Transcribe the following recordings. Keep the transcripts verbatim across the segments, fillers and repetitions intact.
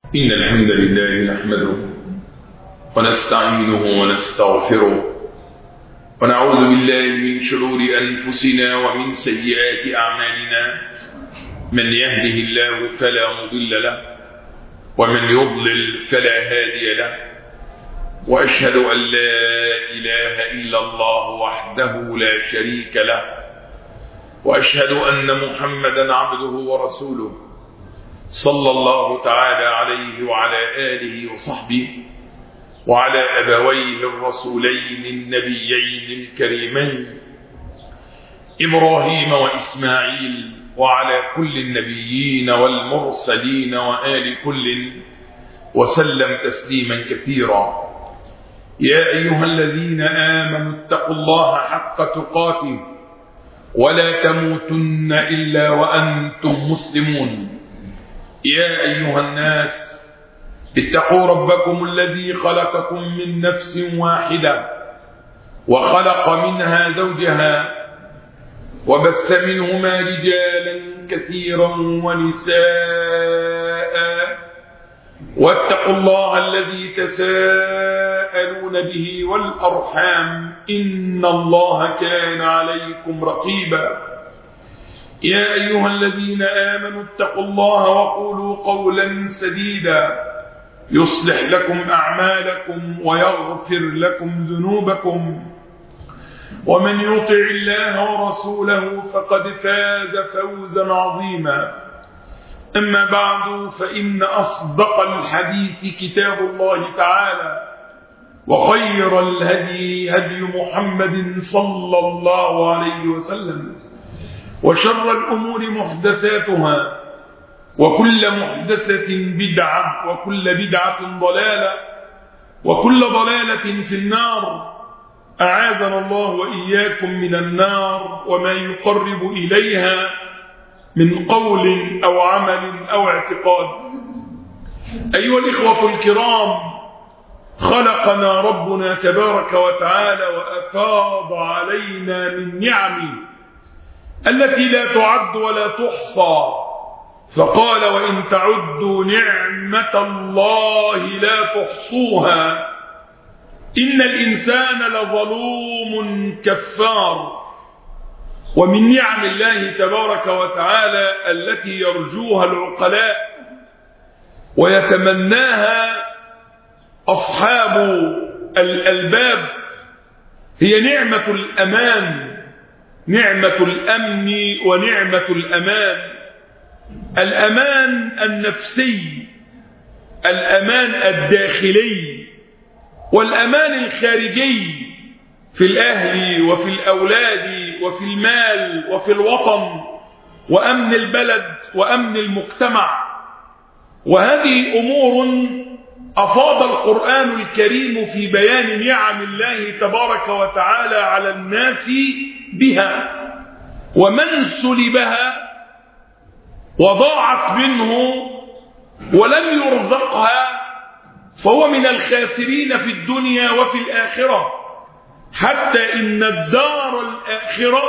إن الحمد لله نحمده ونستعينه ونستغفره ونعوذ بالله من شرور أنفسنا ومن سيئات أعمالنا. من يهده الله فلا مضل له ومن يضلل فلا هادي له، وأشهد أن لا إله إلا الله وحده لا شريك له، وأشهد أن محمدا عبده ورسوله صلى الله تعالى عليه وعلى آله وصحبه وعلى أبويه الرسولين النبيين الكريمين إبراهيم وإسماعيل، وعلى كل النبيين والمرسلين وآل كل وسلم تسليما كثيرا. يا أيها الذين آمنوا اتقوا الله حق تقاته ولا تموتن إلا وأنتم مسلمون. يا أيها الناس اتقوا ربكم الذي خلقكم من نفس واحدة وخلق منها زوجها وبث منهما رجالا كثيرا ونساء، واتقوا الله الذي تساءلون به والأرحام إن الله كان عليكم رقيبا. يا أيها الذين آمنوا اتقوا الله وقولوا قولا سديدا يصلح لكم أعمالكم ويغفر لكم ذنوبكم، ومن يطع الله ورسوله فقد فاز فوزا عظيما. أما بعد، فإن أصدق الحديث كتاب الله تعالى، وخير الهدي هدي محمد صلى الله عليه وسلم، وشر الأمور محدثاتها، وكل محدثة بدعة، وكل بدعة ضلالة، وكل ضلالة في النار. أعاذنا الله وإياكم من النار وما يقرب إليها من قول أو عمل أو اعتقاد. أيها الإخوة الكرام، خلقنا ربنا تبارك وتعالى وأفاض علينا من نعمه التي لا تعد ولا تحصى، فقال: وإن تعدوا نعمة الله لا تحصوها إن الإنسان لظلوم كفار. ومن نعم الله تبارك وتعالى التي يرجوها العقلاء ويتمناها أصحاب الألباب هي نعمة الأمان، نعمة الأمن ونعمة الأمان. الأمان النفسي، الأمان الداخلي، والأمان الخارجي في الأهل وفي الأولاد وفي المال وفي الوطن، وأمن البلد وأمن المجتمع. وهذه أمور أفاض القرآن الكريم في بيان نعم الله تبارك وتعالى على الناس بها، ومن سلبها وضاعت منه ولم يرزقها فهو من الخاسرين في الدنيا وفي الآخرة، حتى إن الدار الآخرة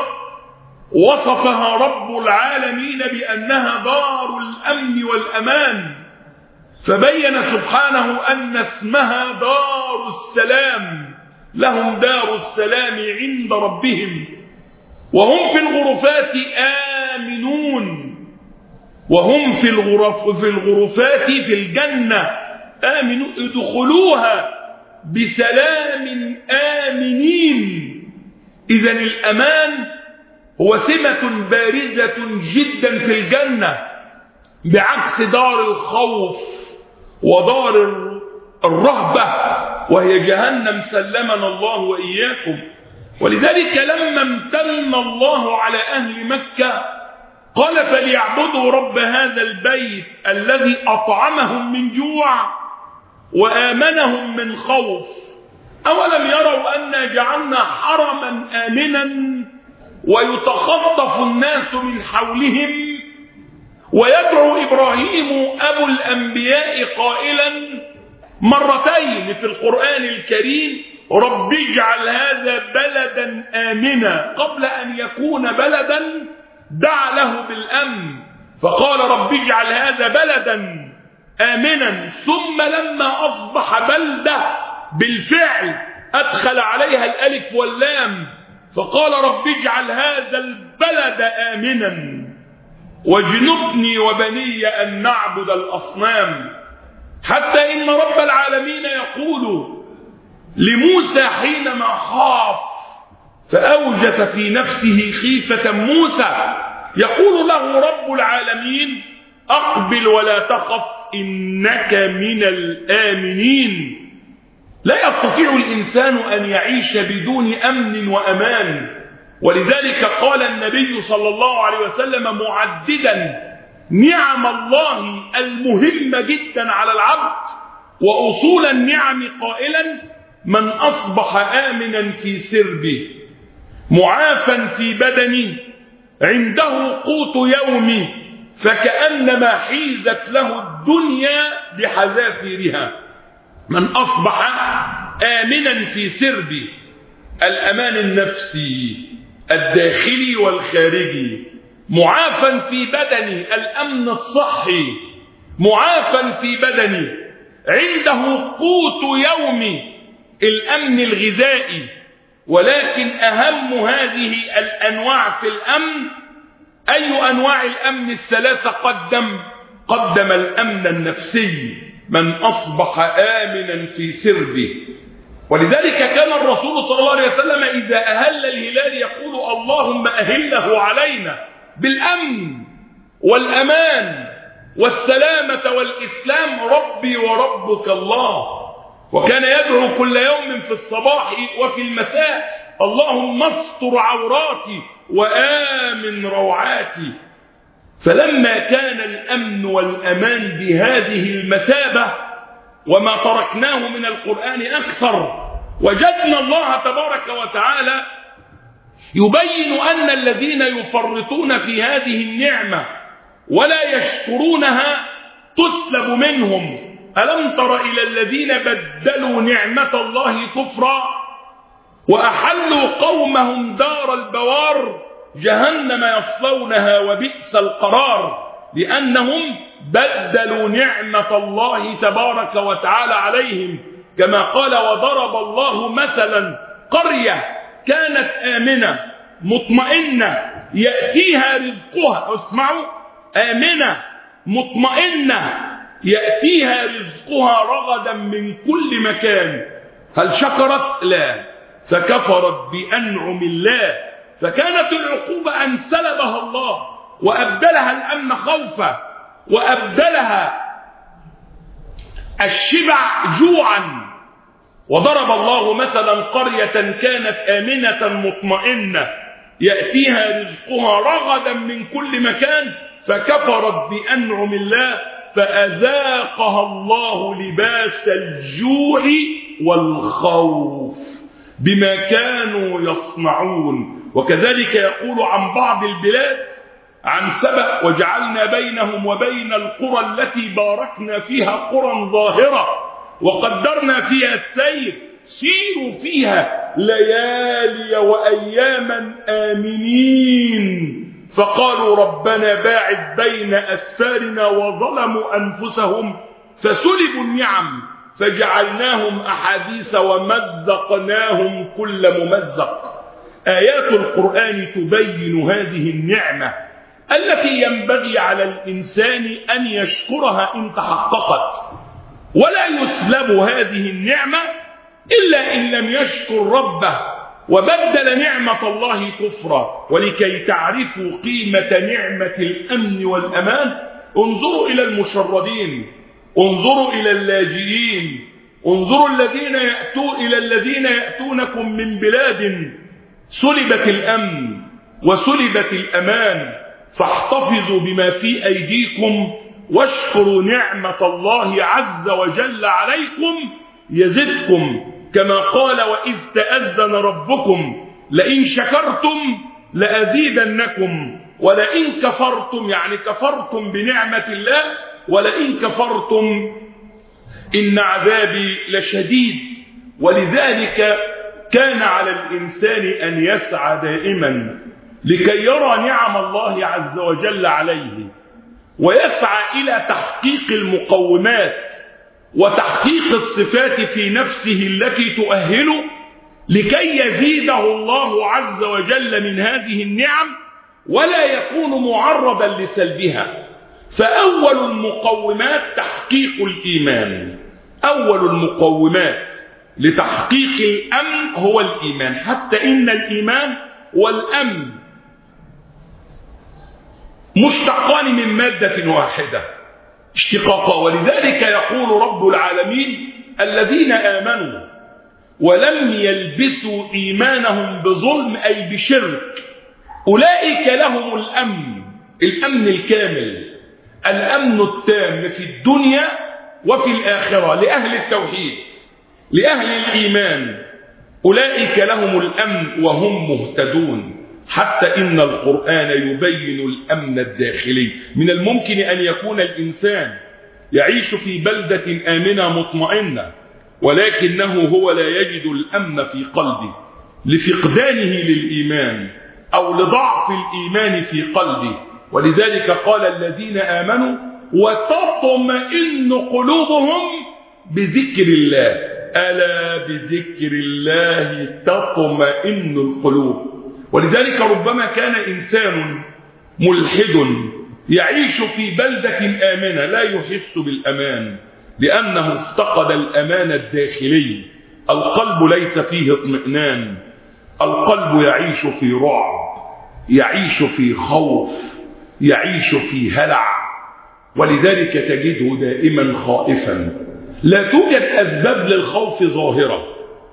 وصفها رب العالمين بأنها دار الأمن والأمان، فبين سبحانه أن اسمها دار السلام، لهم دار السلام عند ربهم، وهم في الغرفات آمنون، وهم في الغرف في الغرفات في الجنة آمنوا ادخلوها بسلام آمنين. إذن الأمان هو سمة بارزة جدا في الجنة، بعكس دار الخوف ودار الرهبة وهي جهنم، سلمنا الله وإياكم. ولذلك لما امتن الله على أهل مكة قال: فليعبدوا رب هذا البيت الذي أطعمهم من جوع وآمنهم من خوف. أولم يروا أنا جعلنا حرما آمنا ويتخطف الناس من حولهم؟ ويدعو إبراهيم أبو الأنبياء قائلا مرتين في القرآن الكريم: رب اجعل هذا بلدا آمنا، قبل أن يكون بلدا دعا له بالأمن، فقال: رب اجعل هذا بلدا آمنا ثم لما أصبح بلدة بالفعل أدخل عليها الألف واللام فقال رب اجعل هذا البلد آمنا واجنبني وبني أن نعبد الأصنام. حتى إن رب العالمين يقول لموسى حينما خاف فأوجس في نفسه خيفة موسى يقول له رب العالمين أقبل ولا تخف إنك من الآمنين. لا يستطيع الإنسان أن يعيش بدون أمن وأمان، ولذلك قال النبي صلى الله عليه وسلم معددا نعم الله المهمة جدا على العبد وأصول النعم قائلا من أصبح آمنا في سربه معافا في بدنه عنده قوت يومه فكأنما حيزت له الدنيا بحذافيرها. من أصبح آمنا في سربه الأمان النفسي الداخلي والخارجي، معافا في بدنه الأمن الصحي، معافا في بدنه عنده قوت يومه الأمن الغذائي. ولكن أهم هذه الأنواع في الأمن أي أنواع الأمن الثلاثة قدم قدم الأمن النفسي من أصبح آمنا في سربه. ولذلك كان الرسول صلى الله عليه وسلم إذا أهل الهلال يقول اللهم أهله علينا بالأمن والأمان والسلامة والإسلام ربي وربك الله. وكان يدعو كل يوم في الصباح وفي المساء اللهم استر عوراتي وآمن روعاتي. فلما كان الأمن والأمان بهذه المثابة وما تركناه من القرآن أكثر، وجدنا الله تبارك وتعالى يبين أن الذين يفرطون في هذه النعمة ولا يشكرونها تسلب منهم. ألم تر إلى الذين بدلوا نعمة الله كفرا وأحلوا قومهم دار البوار جهنم يصلونها وبئس القرار، لأنهم بدلوا نعمة الله تبارك وتعالى عليهم. كما قال وضرب الله مثلا قرية كانت آمنة مطمئنة يأتيها رزقها، اسمعوا، آمنة مطمئنة يأتيها رزقها رغدا من كل مكان. هل شكرت؟ لا، فكفرت بأنعم الله، فكانت العقوبة أن سلبها الله وأبدلها الأمن خوفا وأبدلها الشبع جوعا. وضرب الله مثلا قرية كانت آمنة مطمئنة يأتيها رزقها رغدا من كل مكان فكفرت بأنعم الله فأذاقها الله لباس الجوع والخوف بما كانوا يصنعون. وكذلك يقول عن بعض البلاد عن سبأ وجعلنا بينهم وبين القرى التي باركنا فيها قرى ظاهرة وقدرنا فيها السير سيروا فيها ليالي وأياما آمنين فقالوا ربنا باعد بين أسفارنا وظلموا أنفسهم فسلبوا النعم فجعلناهم أحاديث ومزقناهم كل ممزق. آيات القرآن تبين هذه النعمة التي ينبغي على الإنسان أن يشكرها إن تحققت، ولا يسلب هذه النعمة إلا إن لم يشكر ربه وبدل نعمة الله كفرا. ولكي تعرفوا قيمة نعمة الأمن والأمان انظروا إلى المشردين، انظروا إلى اللاجئين، انظروا الذين يأتوا إلى الذين يأتونكم من بلاد سلبت الأمن وسلبت الأمان، فاحتفظوا بما في أيديكم واشكروا نعمة الله عز وجل عليكم يزدكم، كما قال وإذ تأذن ربكم لئن شكرتم لأزيدنكم ولئن كفرتم، يعني كفرتم بنعمة الله، ولئن كفرتم إن عذابي لشديد. ولذلك كان على الإنسان أن يسعى دائما لكي يرى نعم الله عز وجل عليه ويسعى إلى تحقيق المقومات وتحقيق الصفات في نفسه التي تؤهله لكي يزيده الله عز وجل من هذه النعم ولا يكون معرضا لسلبها. فأول المقومات تحقيق الإيمان، أول المقومات لتحقيق الأمن هو الإيمان، حتى إن الإيمان والأمن مشتقان من مادة واحدة اشتقاقا. ولذلك يقول رب العالمين: الذين آمنوا ولم يلبسوا إيمانهم بظلم أي بشرك أولئك لهم الأمن، الأمن الكامل، الأمن التام في الدنيا وفي الآخرة لأهل التوحيد لأهل الإيمان، أولئك لهم الأمن وهم مهتدون. حتى إن القرآن يبين الأمن الداخلي. من الممكن أن يكون الإنسان يعيش في بلدة آمنة مطمئنة ولكنه هو لا يجد الأمن في قلبه لفقدانه للإيمان أو لضعف الإيمان في قلبه. ولذلك قال: الذين آمنوا وتطمئن قلوبهم بذكر الله، ألا بذكر الله تطمئن القلوب. ولذلك ربما كان إنسان ملحد يعيش في بلدة آمنة لا يحس بالأمان لأنه افتقد الأمان الداخلي. القلب ليس فيه اطمئنان، القلب يعيش في رعب، يعيش في خوف، يعيش في هلع. ولذلك تجده دائما خائفا. لا توجد أسباب للخوف ظاهرة،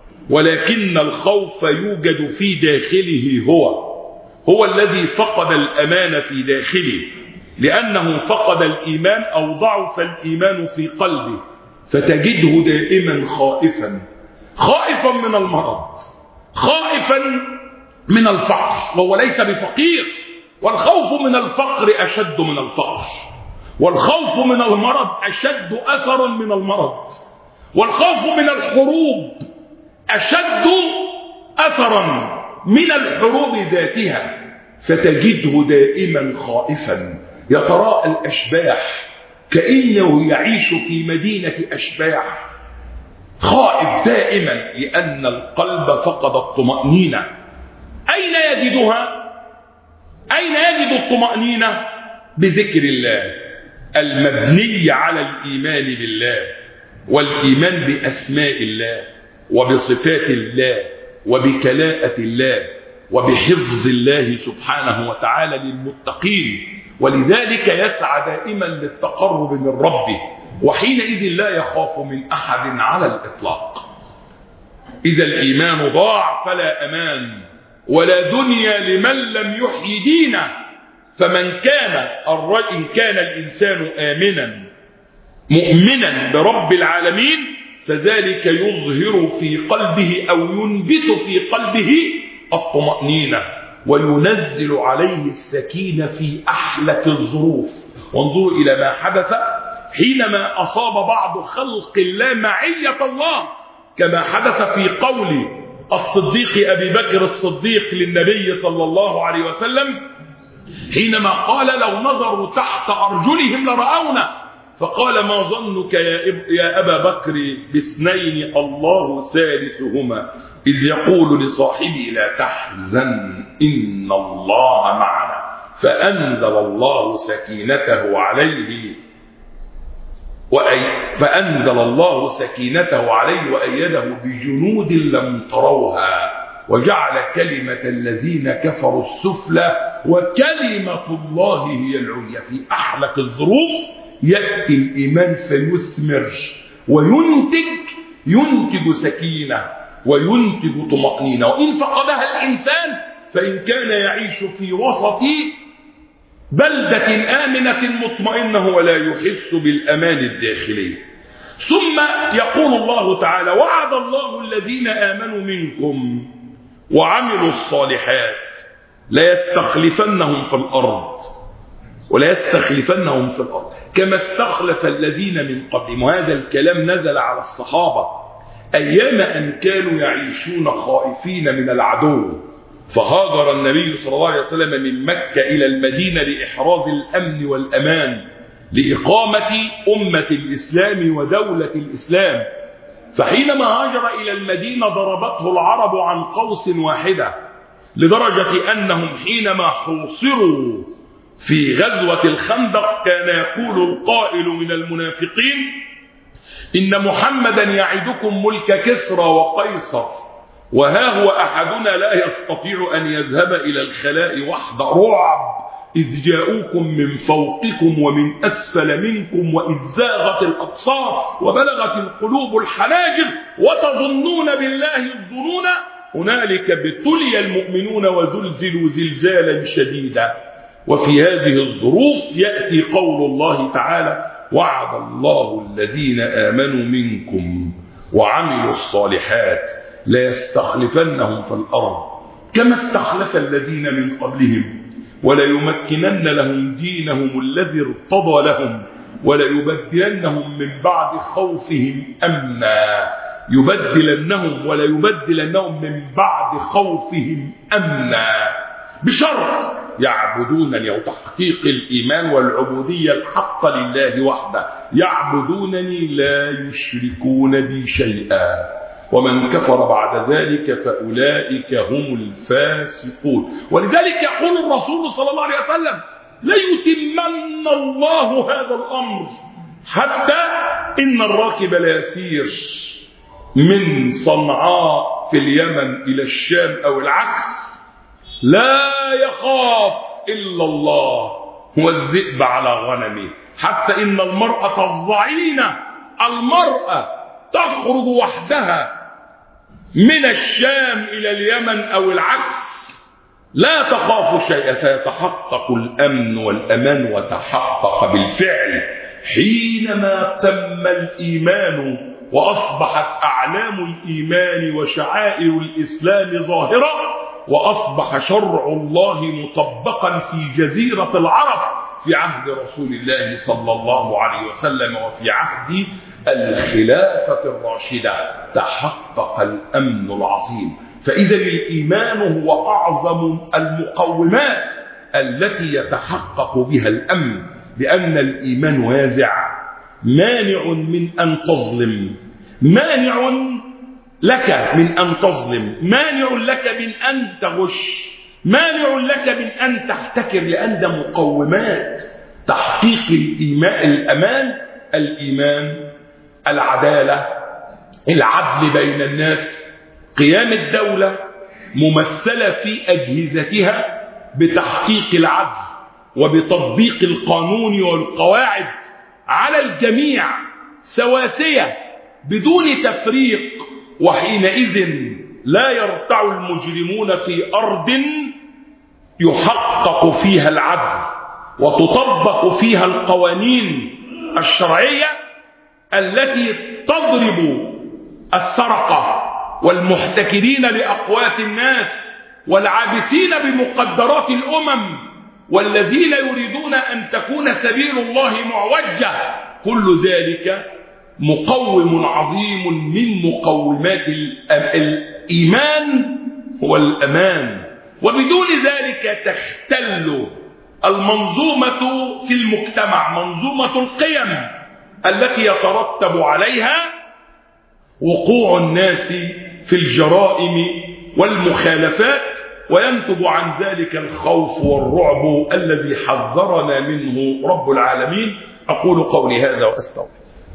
ولكن الخوف يوجد في داخله. هو هو الذي فقد الأمان في داخله لأنه فقد الإيمان أو ضعف الإيمان في قلبه، فتجده دائما خائفا، خائفا من المرض، خائفا من الفقر. وهو ليس بفقير، والخوف من الفقر أشد من الفقر، والخوف من المرض أشد أثرا من المرض، والخوف من الحروب أشد أثرا من الحروب ذاتها. فتجده دائما خائفا يتراءى الأشباح كأنه يعيش في مدينة أشباح، خائف دائما لأن القلب فقد الطمأنينة. أين يجدها؟ أين يجد الطمأنينة؟ بذكر الله المبني على الإيمان بالله والإيمان بأسماء الله وبصفات الله وبكلاءة الله وبحفظ الله سبحانه وتعالى للمتقين. ولذلك يسعى دائما للتقرب من ربه، وحينئذ لا يخاف من أحد على الإطلاق. إذا الإيمان ضاع فلا أمان ولا دنيا لمن لم يحيي دينه. فمن كان إن كان الإنسان آمنا مؤمنا برب العالمين فذلك يظهر في قلبه أو ينبت في قلبه الطمأنينة وينزل عليه السكينة في أحلك الظروف. وانظروا إلى ما حدث حينما أصاب بعض خلق الله معية الله، كما حدث في قول الصديق أبي بكر الصديق للنبي صلى الله عليه وسلم حينما قال: لو نظروا تحت أرجلهم لرأونا. فقال: ما ظنك يا أبا بكر باثنين الله ثالثهما إذ يقول لصاحبه لا تحزن إن الله معنا. فأنزل الله سكينته عليه وأي فأنزل الله سكينته عليه وأيده بجنود لم تروها وجعل كلمة الذين كفروا السفلى وكلمة الله هي العليا. في أحلك الظروف يأتي الإيمان فيثمر وينتج ينتج سكينة وينتج طمأنينة. وإن فقدها الإنسان فإن كان يعيش في وسط بلدة آمنة مطمئنة ولا يحس بالأمان الداخلي. ثم يقول الله تعالى: وعد الله الذين آمنوا منكم وعملوا الصالحات لا يستخلفنهم في الأرض ولا يستخلفنهم في الأرض كما استخلف الذين من قبلهم. وهذا الكلام نزل على الصحابة أيام أن كانوا يعيشون خائفين من العدو، فهاجر النبي صلى الله عليه وسلم من مكة إلى المدينة لإحراز الأمن والأمان لإقامة أمة الإسلام ودولة الإسلام. فحينما هاجر إلى المدينة ضربته العرب عن قوس واحدة، لدرجة أنهم حينما حوصروا في غزوة الخندق كان يقول القائل من المنافقين: إن محمدا يعدكم ملك كسرى وقيصر، وها هو أحدنا لا يستطيع أن يذهب إلى الخلاء وحده، رعب إذ جاءوكم من فوقكم ومن أسفل منكم وإذ زاغت الأبصار وبلغت القلوب الحناجر وتظنون بالله الظنون هنالك ابتلي المؤمنون وزلزلوا زلزالا شديدا. وفي هذه الظروف يأتي قول الله تعالى: وعد الله الذين آمنوا منكم وعملوا الصالحات ليستخلفنهم في الأرض كما استخلف الذين من قبلهم وليمكنن لهم دينهم الذي ارتضى لهم وليبدلنهم من بعد خوفهم أمنا يبدلنهم وليبدلنهم من بعد خوفهم أمنا بشرط يعبدونني، وتحقيق الإيمان والعبودية الحق لله وحده، يعبدونني لا يشركون بي شيئا، ومن كفر بعد ذلك فأولئك هم الفاسقون. ولذلك يقول الرسول صلى الله عليه وسلم: ليتمن الله هذا الأمر حتى إن الراكب لا يسير من صنعاء في اليمن إلى الشام أو العكس لا يخاف إلا الله، هو الذئب على غنمه، حتى إن المرأة الضعينة المرأة تخرج وحدها من الشام إلى اليمن أو العكس لا تخاف شيئا، سيتحقق الأمن والأمان، وتحقق بالفعل حينما تم الإيمان وأصبحت أعلام الإيمان وشعائر الإسلام ظاهرة، وأصبح شرع الله مطبقا في جزيرة العرب في عهد رسول الله صلى الله عليه وسلم وفي عهد الخلافة الراشدة، تحقق الأمن العظيم. فإذا الإيمان هو أعظم المقومات التي يتحقق بها الأمن، لأن الإيمان وازع مانع من أن تظلم، مانع لك من أن تظلم، مانع لك من أن تغش، مانع لك من أن تحتكر، لأن ده مقومات تحقيق الإيمان. الأمان الإيمان، العدالة، العدل بين الناس، قيام الدولة ممثلة في أجهزتها بتحقيق العدل وبتطبيق القانون والقواعد على الجميع سواسية بدون تفريق، وحينئذ لا يرتع المجرمون في أرض يحقق فيها العدل وتطبق فيها القوانين الشرعية التي تضرب السرقة والمحتكرين لأقوات الناس والعابثين بمقدرات الأمم والذين يريدون أن تكون سبيل الله معوجة. كل ذلك مقوم عظيم من مقومات الإيمان هو الأمان، وبدون ذلك تختل المنظومة في المجتمع، منظومة القيم التي يترتب عليها وقوع الناس في الجرائم والمخالفات، وينتج عن ذلك الخوف والرعب الذي حذرنا منه رب العالمين. أقول قولي هذا وأستغفر.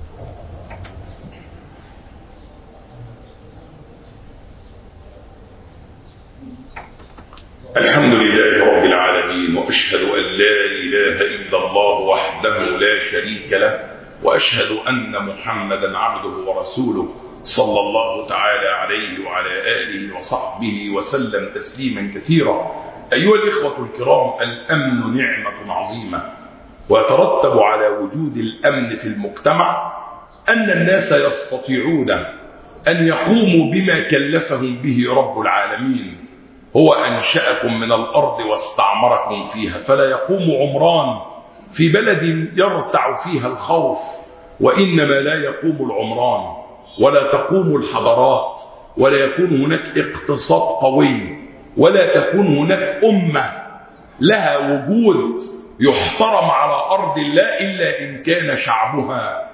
الحمد لله رب العالمين، وأشهد أن لا إله إلا الله وحده لا شريك له، وأشهد أن محمدا عبده ورسوله صلى الله تعالى عليه وعلى آله وصحبه وسلم تسليما كثيرا. أيها الإخوة الكرام، الأمن نعمة عظيمة، ويترتب على وجود الأمن في المجتمع أن الناس يستطيعون أن يقوموا بما كلفهم به رب العالمين. هو أنشأكم من الأرض واستعمركم فيها، فلا يقوم عمران في بلد يرتع فيها الخوف، وإنما لا يقوم العمران ولا تقوم الحضارات ولا يكون هناك اقتصاد قوي ولا تكون هناك أمة لها وجود يحترم على أرض الله إلا إن كان شعبها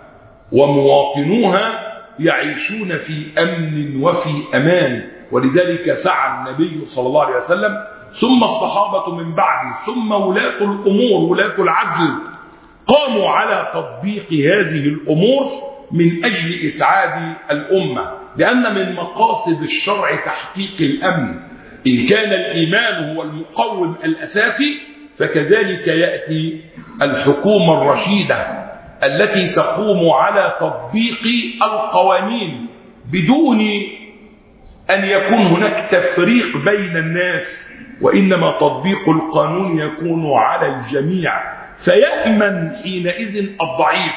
ومواطنوها يعيشون في أمن وفي أمان. ولذلك سعى النبي صلى الله عليه وسلم ثم الصحابة من بعده ثم ولاة الأمور ولاة العدل قاموا على تطبيق هذه الأمور من أجل إسعاد الأمة، لأن من مقاصد الشرع تحقيق الأمن. إن كان الإيمان هو المقوم الأساسي فكذلك يأتي الحكومة الرشيدة التي تقوم على تطبيق القوانين بدون أن يكون هناك تفريق بين الناس، وإنما تطبيق القانون يكون على الجميع، فيأمن حينئذ الضعيف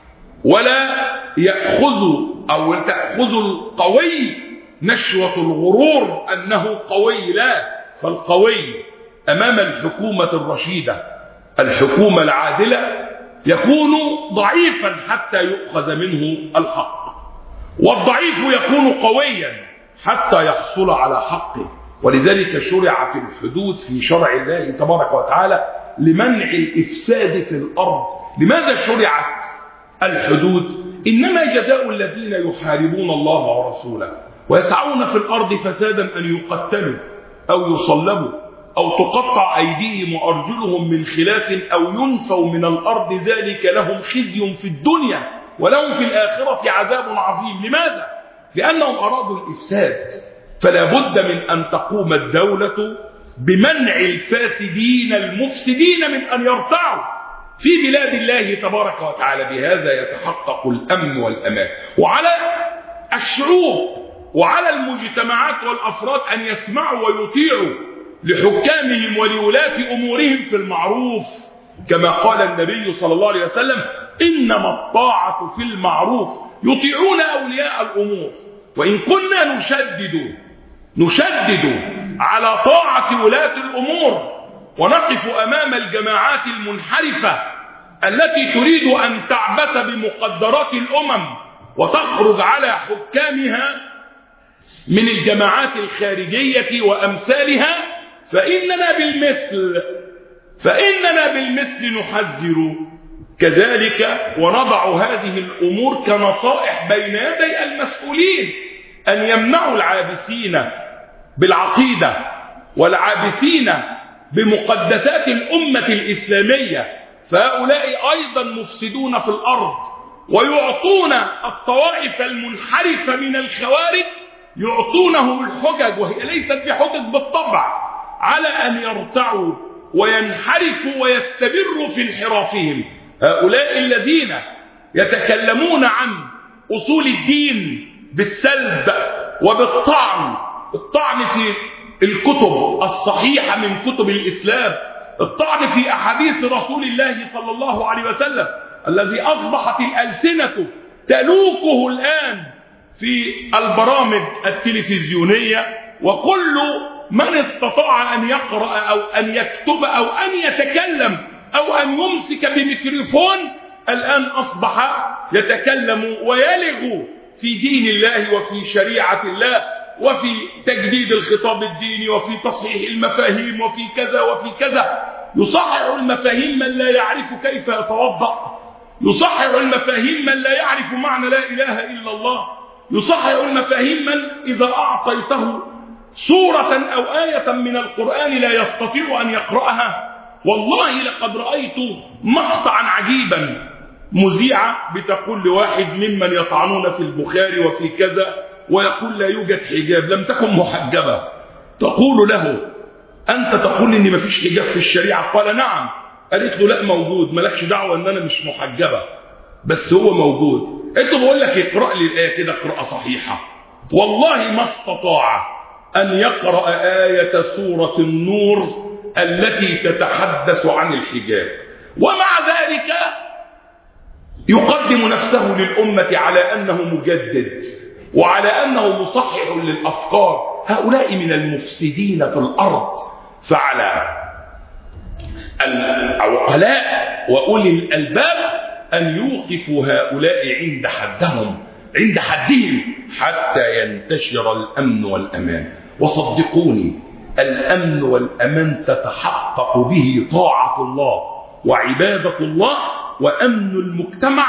ولا يأخذ أو تأخذ القوي نشوة الغرور أنه قوي، لا، فالقوي أمام الحكومة الرشيدة الحكومة العادلة يكون ضعيفا حتى يؤخذ منه الحق، والضعيف يكون قويا حتى يحصل على حقه. ولذلك شرعت الحدود في شرع الله تبارك وتعالى لمنع الإفساد في الأرض. لماذا شرعت الحدود؟ إنما جزاء الذين يحاربون الله ورسوله ويسعون في الأرض فسادا أن يقتلوا أو يصلبوا أو تقطع أيديهم وأرجلهم من خلاف أو ينفوا من الأرض، ذلك لهم خزي في الدنيا ولهم في الآخرة عذاب عظيم. لماذا؟ لأنهم أرادوا الإفساد، فلا بد من أن تقوم الدولة بمنع الفاسدين المفسدين من أن يرتعوا في بلاد الله تبارك وتعالى. بهذا يتحقق الأمن والأمان. وعلى الشعوب وعلى المجتمعات والأفراد أن يسمعوا ويطيعوا لحكامهم ولولاة أمورهم في المعروف، كما قال النبي صلى الله عليه وسلم: إنما الطاعة في المعروف. يطيعون أولياء الأمور. وإن كنا نشدد نشدد على طاعة ولاة الأمور ونقف أمام الجماعات المنحرفة التي تريد أن تعبث بمقدرات الأمم وتخرج على حكامها من الجماعات الخارجية وأمثالها، فإننا بالمثل فإننا بالمثل نحذر كذلك ونضع هذه الأمور كنصائح بين يدي المسؤولين أن يمنعوا العابثين بالعقيدة والعابثين بمقدسات الأمة الإسلامية، فهؤلاء أيضا مفسدون في الأرض، ويعطون الطوائف المنحرفة من الخوارج يعطونهم الحجج، وهي ليست بحجج بالطبع، على أن يرتعوا وينحرفوا ويستمروا في انحرافهم. هؤلاء الذين يتكلمون عن أصول الدين بالسلب وبالطعن، الطعن في الكتب الصحيحة من كتب الإسلام، الطعن في أحاديث رسول الله صلى الله عليه وسلم الذي أصبحت الألسنة تلوكه الآن في البرامج التلفزيونية، وكل من استطاع أن يقرأ أو أن يكتب أو أن يتكلم أو أن يمسك بميكروفون الآن أصبح يتكلم ويلغ في دين الله وفي شريعة الله وفي تجديد الخطاب الديني وفي تصحيح المفاهيم وفي كذا وفي كذا. يصحح المفاهيم من لا يعرف كيف يتوضأ، يصحح المفاهيم من لا يعرف معنى لا إله إلا الله، يصحح المفاهيم من إذا أعطيته سورة أو آية من القرآن لا يستطيع أن يقرأها. والله لقد رأيت مقطعا عجيبا، مذيعة بتقول لواحد ممن يطعنون في البخاري وفي كذا ويقول لا يوجد حجاب، لم تكن محجبة، تقول له: أنت تقول إن مفيش حجاب في الشريعة؟ قال: نعم. قالت له: لا موجود، مالكش دعوة إن أنا مش محجبة، بس هو موجود. أنت بقول لك اقرأ لي الآية كده قراءة صحيحة. والله ما استطاع أن يقرأ آية سورة النور التي تتحدث عن الحجاب، ومع ذلك يقدم نفسه للأمة على أنه مجدد وعلى أنه مصحح للأفكار. هؤلاء من المفسدين في الأرض. فعلى العقلاء وأولي الألباب أن يوقفوا هؤلاء عند حدهم عند حدهم حتى ينتشر الأمن والأمان. وصدقوني، الأمن والأمان تتحقق به طاعة الله وعبادة الله وأمن المجتمع،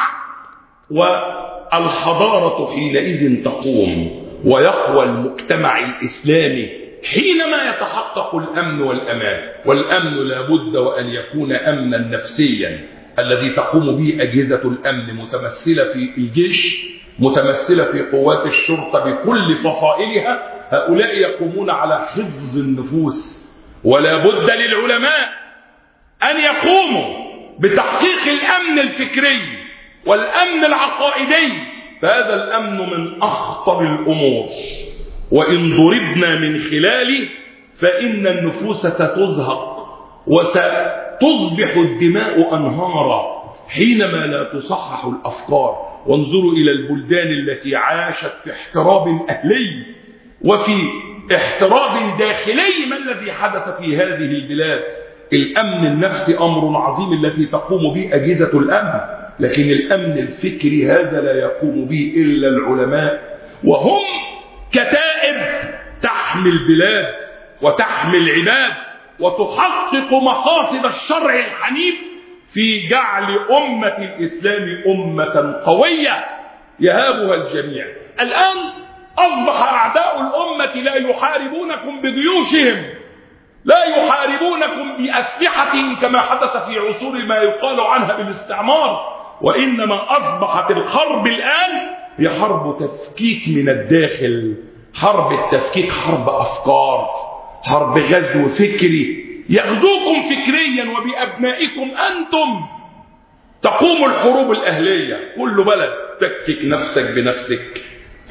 والحضارة حينئذ تقوم ويقوى المجتمع الإسلامي حينما يتحقق الأمن والأمان. والأمن لا بد وأن يكون أمنا نفسيا الذي تقوم به أجهزة الأمن متمثلة في الجيش، متمثلة في قوات الشرطة بكل فصائلها. هؤلاء يقومون على حفظ النفوس، ولا بد للعلماء أن يقوموا بتحقيق الأمن الفكري والأمن العقائدي، فهذا الأمن من أخطر الأمور، وإن ضربنا من خلاله فإن النفوس ستزهق وستصبح الدماء أنهارا حينما لا تصحح الأفكار. وانظروا إلى البلدان التي عاشت في احتراب أهلي وفي احتراب داخلي. ما الذي حدث في هذه البلاد؟ الأمن النفسي أمر عظيم التي تقوم به أجهزة الأمن، لكن الأمن الفكري هذا لا يقوم به إلا العلماء، وهم كتائب تحمي البلاد وتحمي العباد وتحقق مقاصد الشرع الحنيف في جعل أمة الإسلام أمة قوية يهابها الجميع. الآن أصبح أعداء الأمة لا يحاربونكم بجيوشهم، لا يحاربونكم بأسلحتهم كما حدث في عصور ما يقال عنها بالاستعمار، وإنما أصبحت الحرب الآن هي حرب تفكيك من الداخل. حرب التفكيك حرب أفكار، حرب غزو فكري يغزوكم فكريا وبأبنائكم أنتم. تقوم الحروب الأهلية، كل بلد تفكك نفسك بنفسك.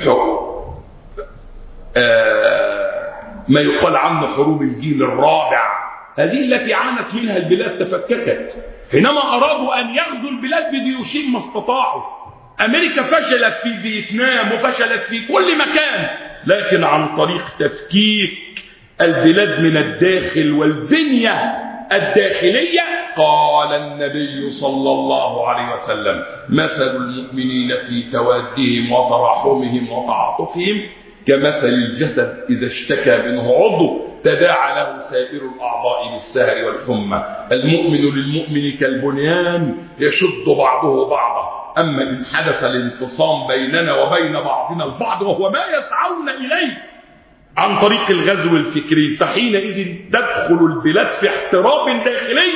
آه ما يقال عنه حروب الجيل الرابع، هذه التي عانت منها البلاد تفككت. حينما أرادوا أن يغزوا البلاد بجيوشهم ما استطاعوا. أمريكا فشلت في فيتنام وفشلت في كل مكان، لكن عن طريق تفكيك البلاد من الداخل والبنية الداخلية. قال النبي صلى الله عليه وسلم: مثل المؤمنين في توادهم وتراحمهم وتعاطفهم كمثل الجسد إذا اشتكى منه عضو تداعى له سائر الأعضاء بالسهر والحمى. المؤمن للمؤمن كالبنيان يشد بعضه بعضا. أما إن حدث الانفصام بيننا وبين بعضنا البعض وهو ما يسعون إليه عن طريق الغزو الفكري، فحينئذ تدخل البلاد في احتراب داخلي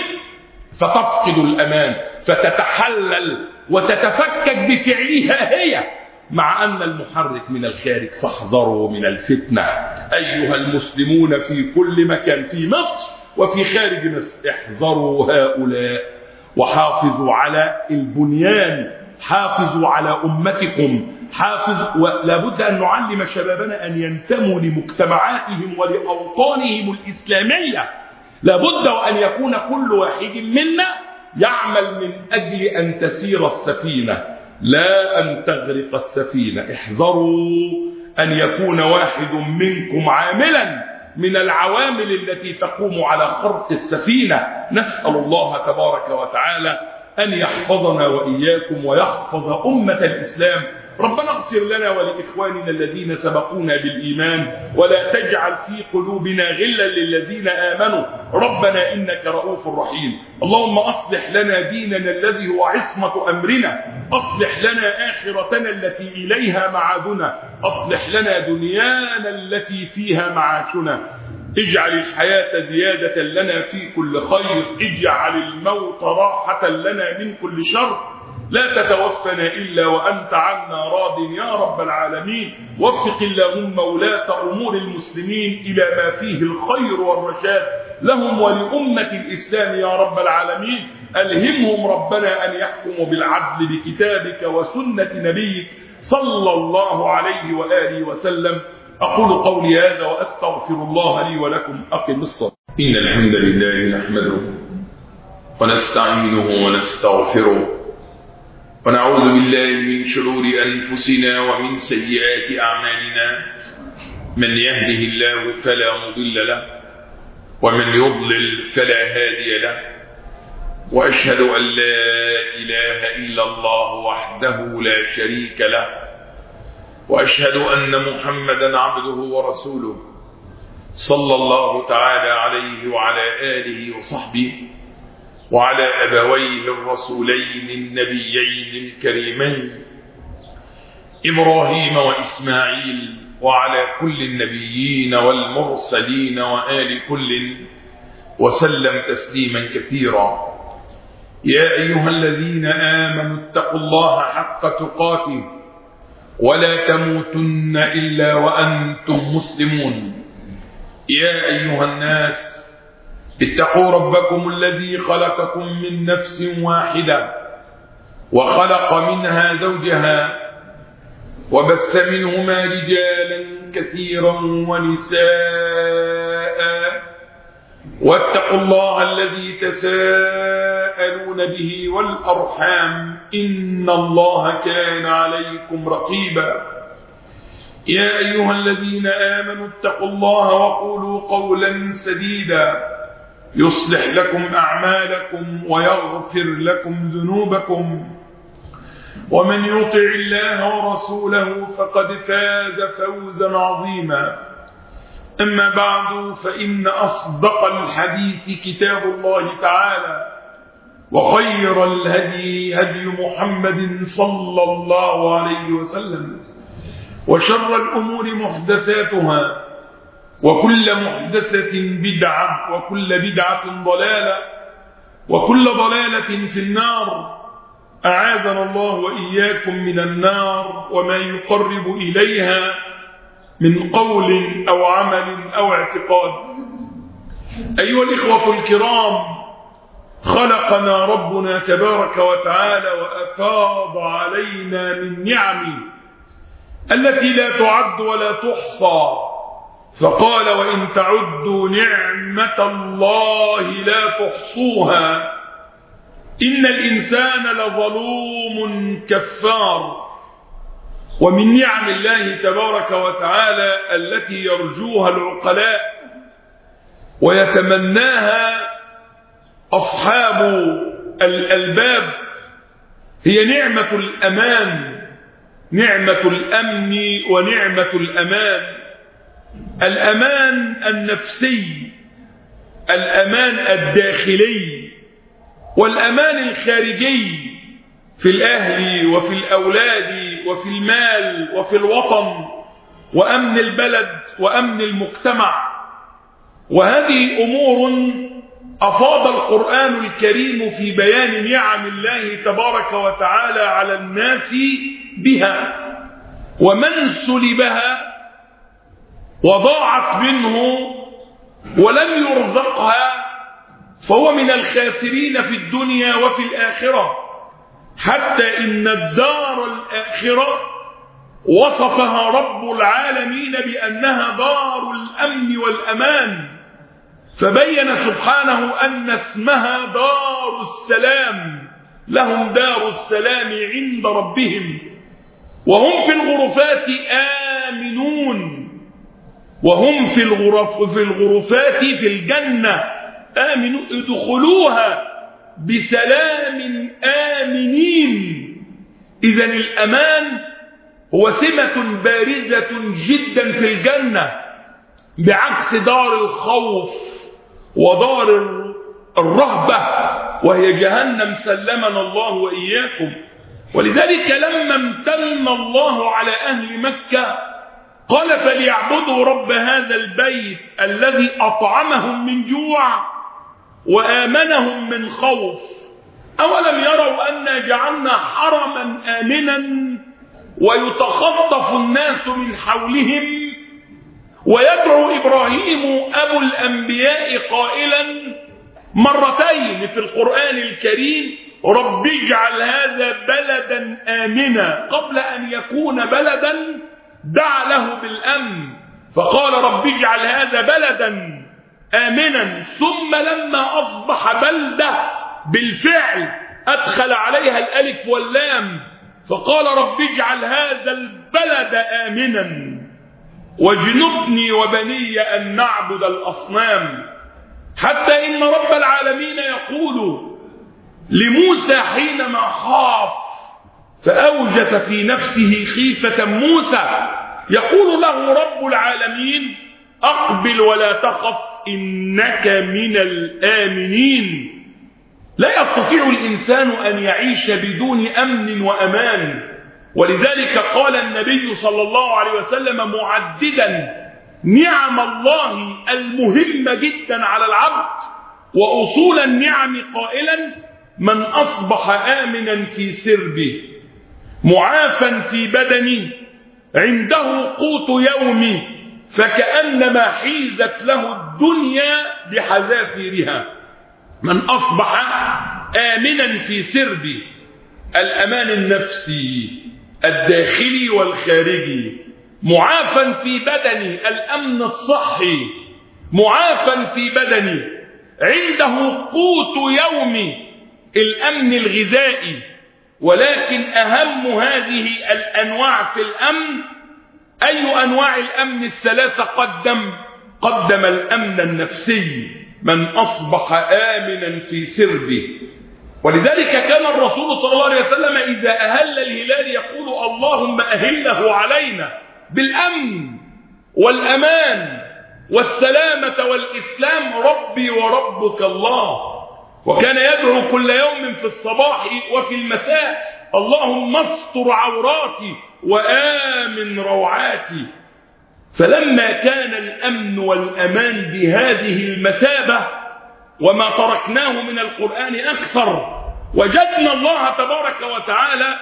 فتفقد الأمان، فتتحلل وتتفكك بفعلها هي، مع أن المحرك من الخارج. فاحذروا من الفتنة أيها المسلمون في كل مكان، في مصر وفي خارج مصر. احذروا هؤلاء وحافظوا على البنيان، حافظوا على أمتكم، حافظ. ولا بد أن نعلم شبابنا أن ينتموا لمجتمعاتهم ولأوطانهم الإسلامية. لا بد وأن يكون كل واحد منا يعمل من أجل أن تسير السفينة لا أن تغرق السفينة. احذروا أن يكون واحد منكم عاملا من العوامل التي تقوم على خرق السفينة. نسأل الله تبارك وتعالى أن يحفظنا وإياكم ويحفظ أمة الإسلام. ربنا اغفر لنا ولإخواننا الذين سبقونا بالإيمان، ولا تجعل في قلوبنا غلا للذين آمنوا ربنا إنك رؤوف رحيم. اللهم أصلح لنا ديننا الذي هو عصمة أمرنا، أصلح لنا آخرتنا التي إليها معادنا، أصلح لنا دنيانا التي فيها معاشنا. اجعل الحياة زيادة لنا في كل خير، اجعل الموت راحة لنا من كل شر. لا تتوفنا إلا وأنت عنا راض يا رب العالمين. وفق اللهم ولاة أمور المسلمين إلى ما فيه الخير والرشاد لهم ولأمة الإسلام يا رب العالمين. ألهمهم ربنا أن يحكموا بالعدل بكتابك وسنة نبيك صلى الله عليه وآله وسلم. أقول قولي هذا وأستغفر الله لي ولكم. أقم الصلاة. إن الحمد لله نحمده ونستعينه ونستغفره ونعوذ بالله من شرور أنفسنا ومن سيئات أعمالنا. من يهده الله فلا مضل له ومن يضلل فلا هادي له، وأشهد أن لا إله إلا الله وحده لا شريك له، وأشهد أن محمدا عبده ورسوله صلى الله تعالى عليه وعلى آله وصحبه وعلى أبويه الرسولين النبيين الكريمين إبراهيم وإسماعيل، وعلى كل النبيين والمرسلين وآل كل، وسلم تسليما كثيرا. يا أيها الذين آمنوا اتقوا الله حق تقاته ولا تموتن إلا وأنتم مسلمون. يا أيها الناس اتقوا ربكم الذي خلقكم من نفس واحدة وخلق منها زوجها وبث منهما رجالا كثيرا ونساء، واتقوا الله الذي تساءلون به والأرحام إن الله كان عليكم رقيبا. يا أيها الذين آمنوا اتقوا الله وقولوا قولا سديدا يصلح لكم أعمالكم ويغفر لكم ذنوبكم، ومن يطع الله ورسوله فقد فاز فوزا عظيما. أما بعد، فإن أصدق الحديث كتاب الله تعالى، وخير الهدي هدي محمد صلى الله عليه وسلم، وشر الأمور محدثاتها، وكل محدثة بدعة، وكل بدعة ضلالة، وكل ضلالة في النار. أعاذنا الله وإياكم من النار وما يقرب إليها من قول أو عمل أو اعتقاد. أيها الإخوة الكرام، خلقنا ربنا تبارك وتعالى وأفاض علينا من نعمه التي لا تعد ولا تحصى، فقال: وإن تعدوا نعمة الله لا تحصوها إن الإنسان لظلوم كفار. ومن نعم الله تبارك وتعالى التي يرجوها العقلاء ويتمناها أصحاب الألباب هي نعمة الأمان، نعمة الأمن ونعمة الأمان. الأمان النفسي، الأمان الداخلي، والأمان الخارجي في الأهل وفي الأولاد وفي المال وفي الوطن، وأمن البلد وأمن المجتمع. وهذه أمور أفاض القرآن الكريم في بيان نعم الله تبارك وتعالى على الناس بها، ومن سلبها وضاعت منه ولم يرزقها فهو من الخاسرين في الدنيا وفي الآخرة، حتى إن الدار الآخرة وصفها رب العالمين بأنها دار الأمن والأمان، فبين سبحانه أن اسمها دار السلام، لهم دار السلام عند ربهم، وهم في الغرفات آمنون، وهم في الغرف في الغرفات في الجنة آمنوا ادخلوها بسلام آمنين. إذن الأمان هو سمة بارزة جدا في الجنة، بعكس دار الخوف ودار الرهبة وهي جهنم، سلمنا الله وإياكم. ولذلك لما امتن الله على أهل مكة قال: فليعبدوا رب هذا البيت الذي أطعمهم من جوع وآمنهم من خوف. أولم يروا أنا جعلنا حرما آمنا ويتخطف الناس من حولهم؟ ويدعو إبراهيم أبو الأنبياء قائلا مرتين في القرآن الكريم: رب اجعل هذا بلدا آمنا. قبل أن يكون بلدا دعا له بالأمن، فقال: رب اجعل هذا بلدا آمنا. ثم لما أصبح بلدة بالفعل أدخل عليها الألف واللام، فقال: رب اجعل هذا البلد آمنا واجنبني وبني أن نعبد الأصنام. حتى إن رب العالمين يقول لموسى حينما خاف فأوجس في نفسه خيفة موسى، يقول له رب العالمين: أقبل ولا تخف إنك من الآمنين. لا يستطيع الإنسان أن يعيش بدون أمن وأمان. ولذلك قال النبي صلى الله عليه وسلم معددا نعم الله المهمة جدا على العبد وأصول النعم قائلا من أصبح آمنا في سربه معافا في بدنه عنده قوت يومه فكأنما حيزت له الدنيا بحذافيرها. من أصبح آمنا في سربه، الأمان النفسي الداخلي والخارجي، معافا في بدنه الأمن الصحي، معافا في بدنه عنده قوت يومه الأمن الغذائي. ولكن أهم هذه الأنواع في الأمن، أي أنواع الأمن الثلاثة قدم؟ قدم الأمن النفسي، من أصبح آمنا في سربه. ولذلك كان الرسول صلى الله عليه وسلم إذا أهل الهلال يقول اللهم أهله علينا بالأمن والأمان والسلامة والإسلام ربي وربك الله. وكان يدعو كل يوم في الصباح وفي المساء اللهم استر عوراتي وآمن روعاتي. فلما كان الأمن والأمان بهذه المثابة وما تركناه من القرآن أكثر، وجدنا الله تبارك وتعالى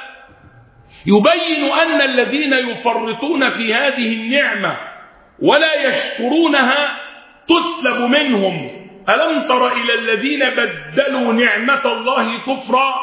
يبين أن الذين يفرطون في هذه النعمة ولا يشكرونها تسلب منهم. ألم تر إلى الذين بدلوا نعمة الله كفرا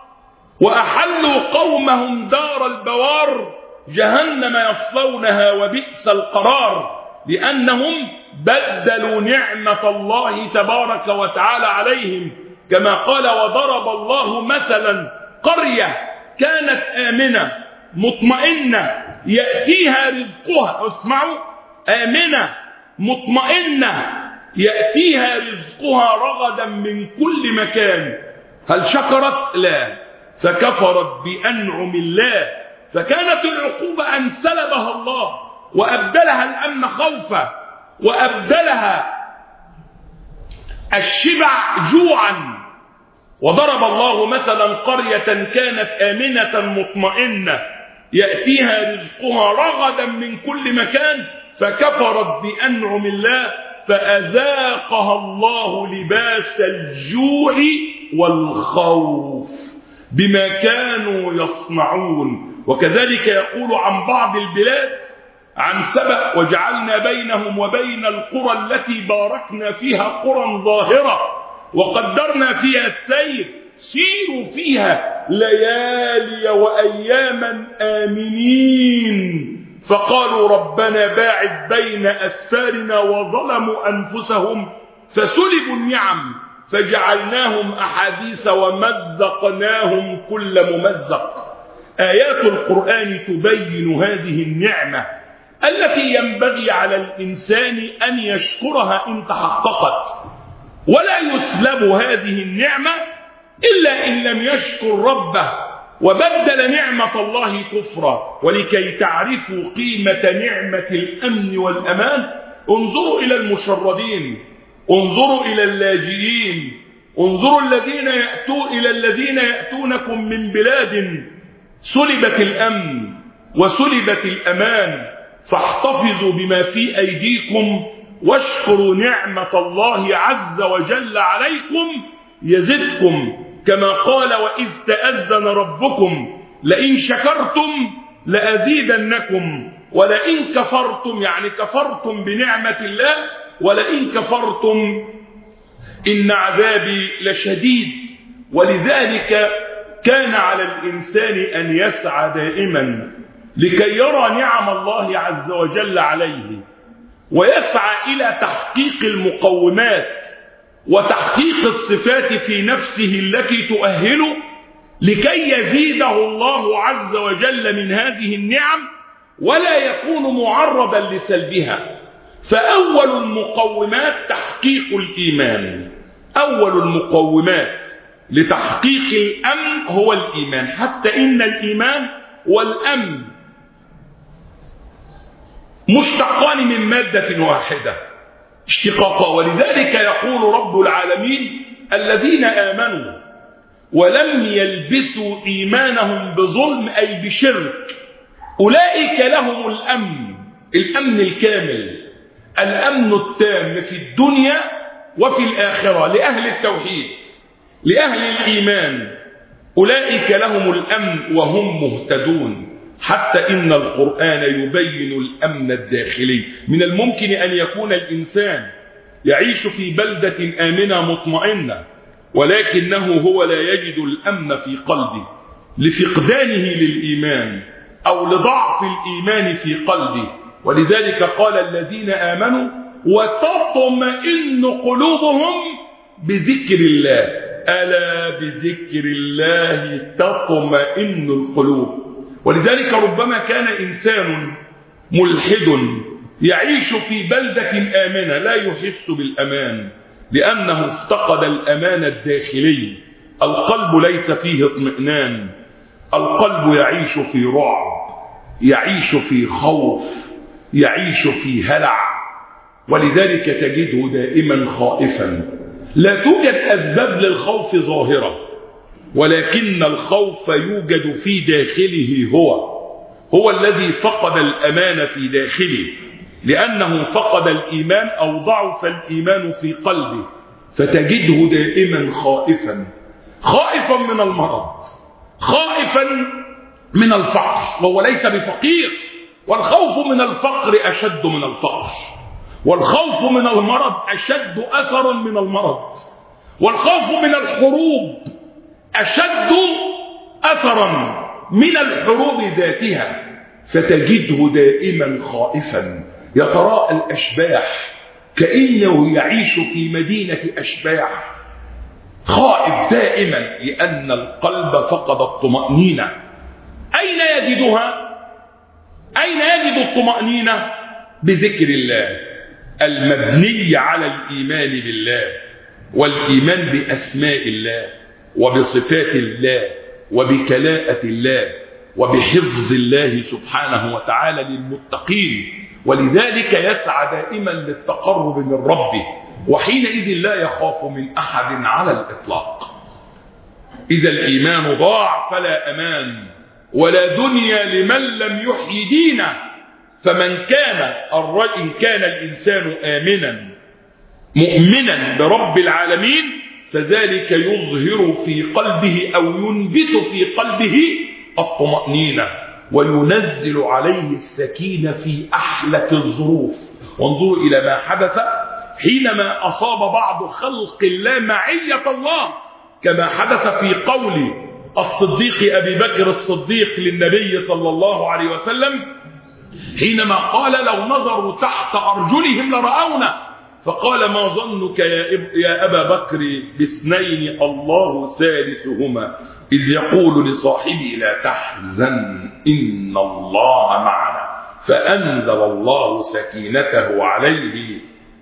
وأحلوا قومهم دار البوار جهنم يصلونها وبئس القرار، لأنهم بدلوا نعمة الله تبارك وتعالى عليهم. كما قال وضرب الله مثلا قرية كانت آمنة مطمئنة يأتيها رزقها، اسمعوا، آمنة مطمئنة يأتيها رزقها رغدا من كل مكان. هل شكرت؟ لا، فكفرت بأنعم الله، فكانت العقوبة أن سلبها الله وأبدلها الأمن خوفا وأبدلها الشبع جوعا. وضرب الله مثلا قرية كانت آمنة مطمئنة يأتيها رزقها رغدا من كل مكان فكفرت بأنعم الله فأذاقها الله لباس الجوع والخوف بما كانوا يصنعون. وكذلك يقول عن بعض البلاد عن سبأ وجعلنا بينهم وبين القرى التي باركنا فيها قرى ظاهرة وقدرنا فيها السير سيروا فيها ليالي وأياما آمنين فقالوا ربنا باعد بين أسفارنا وظلموا أنفسهم فسلبوا النعم فجعلناهم أحاديث ومزقناهم كل ممزق. آيات القرآن تبين هذه النعمة التي ينبغي على الإنسان أن يشكرها إن تحققت، ولا يسلب هذه النعمة إلا إن لم يشكر ربه وبدل نعمة الله كفرا. ولكي تعرفوا قيمة نعمة الأمن والأمان انظروا إلى المشردين، انظروا إلى اللاجئين، انظروا الذين يأتوا إلى الذين يأتونكم من بلاد سلبت الأمن وسلبت الأمان، فاحتفظوا بما في أيديكم واشكروا نعمة الله عز وجل عليكم يزدكم، كما قال وإذ تأذن ربكم لئن شكرتم لأزيدنكم ولئن كفرتم، يعني كفرتم بنعمة الله، ولئن كفرتم إن عذابي لشديد. ولذلك كان على الإنسان أن يسعى دائما لكي يرى نعم الله عز وجل عليه ويسعى إلى تحقيق المقومات وتحقيق الصفات في نفسه التي تؤهله لكي يزيده الله عز وجل من هذه النعم ولا يكون معرضا لسلبها. فأول المقومات تحقيق الإيمان، أول المقومات لتحقيق الأمن هو الإيمان، حتى إن الإيمان والأمن مشتقان من مادة واحدة اشتقاقا. ولذلك يقول رب العالمين الذين آمنوا ولم يلبسوا إيمانهم بظلم أي بشرك أولئك لهم الأمن، الأمن الكامل، الأمن التام في الدنيا وفي الآخرة لأهل التوحيد لأهل الإيمان، أولئك لهم الأمن وهم مهتدون. حتى إن القرآن يبين الأمن الداخلي. من الممكن أن يكون الإنسان يعيش في بلدة آمنة مطمئنة ولكنه هو لا يجد الأمن في قلبه لفقدانه للإيمان أو لضعف الإيمان في قلبه، ولذلك قال الذين آمنوا وتطمئن قلوبهم بذكر الله، ألا بذكر الله تطمئن القلوب. ولذلك ربما كان إنسان ملحد يعيش في بلدة آمنة لا يحس بالأمان لأنه افتقد الأمان الداخلي، القلب ليس فيه اطمئنان، القلب يعيش في رعب، يعيش في خوف، يعيش في هلع، ولذلك تجده دائما خائفا. لا توجد أسباب للخوف ظاهرة، ولكن الخوف يوجد في داخله، هو هو الذي فقد الأمان في داخله لأنه فقد الإيمان أو ضعف الإيمان في قلبه، فتجده دائما خائفا، خائفا من المرض، خائفا من الفقر، وهو ليس بفقير، والخوف من الفقر أشد من الفقر، والخوف من المرض أشد أثرا من المرض، والخوف من الحروب أشد أثرا من الحروب ذاتها، فتجده دائما خائفا يتراءى الأشباح كأنه يعيش في مدينة أشباح، خائف دائما لأن القلب فقد الطمأنينة. أين يجدها؟ أين يجد الطمأنينة؟ بذكر الله المبني على الإيمان بالله والإيمان بأسماء الله وبصفات الله وبكلاءة الله وبحفظ الله سبحانه وتعالى للمتقين، ولذلك يسعى دائما للتقرب من ربه، وحينئذ لا يخاف من أحد على الإطلاق. إذا الإيمان ضاع فلا أمان ولا دنيا لمن لم يحيي دينه. فمن كان إن كان الإنسان آمنا مؤمنا برب العالمين فذلك يظهر في قلبه أو ينبت في قلبه الطمأنينة وينزل عليه السكينة في أحلك الظروف. وانظروا إلى ما حدث حينما أصاب بعض خلق الله معية الله، كما حدث في قول الصديق أبي بكر الصديق للنبي صلى الله عليه وسلم حينما قال لو نظروا تحت أرجلهم لرأونا، فقال ما ظنك يا أبا بكر باثنين الله ثالثهما إذ يقول لصاحبه لا تحزن إن الله معنا، فأنزل الله سكينته عليه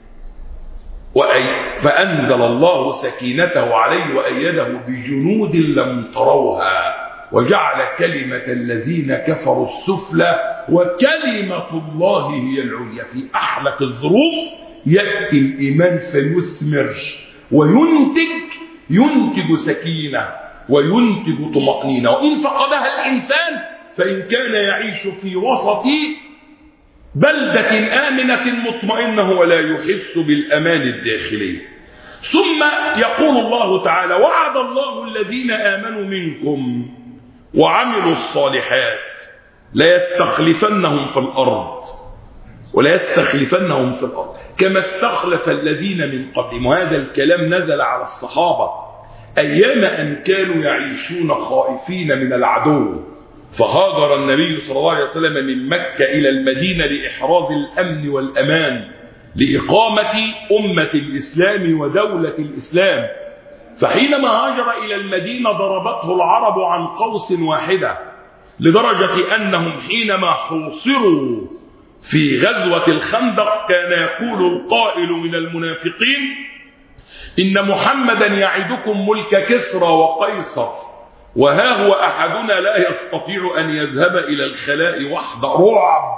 وأي فأنزل الله سكينته عليه وأيده بجنود لم تروها وجعل كلمة الذين كفروا السفلى وكلمة الله هي العليا. في أحلك الظروف يأتي الإيمان فيثمر وينتج ينتج سكينة وينتج طمأنينة. وإن فقدها الإنسان فإن كان يعيش في وسط بلدة آمنة مطمئنة ولا يحس بالأمان الداخلي. ثم يقول الله تعالى وعد الله الذين آمنوا منكم وعملوا الصالحات لا يستخلفنهم في الأرض ولا يستخلفنهم في الأرض كما استخلف الذين من قبلهم. وهذا الكلام نزل على الصحابة أيام أن كانوا يعيشون خائفين من العدو، فهاجر النبي صلى الله عليه وسلم من مكة إلى المدينة لإحراز الأمن والأمان لإقامة أمة الإسلام ودولة الإسلام. فحينما هاجر إلى المدينة ضربته العرب عن قوس واحدة، لدرجة أنهم حينما حوصروا في غزوة الخندق كان يقول القائل من المنافقين إن محمدا يعدكم ملك كسرى وقيصر وها هو أحدنا لا يستطيع أن يذهب إلى الخلاء وحده. رعب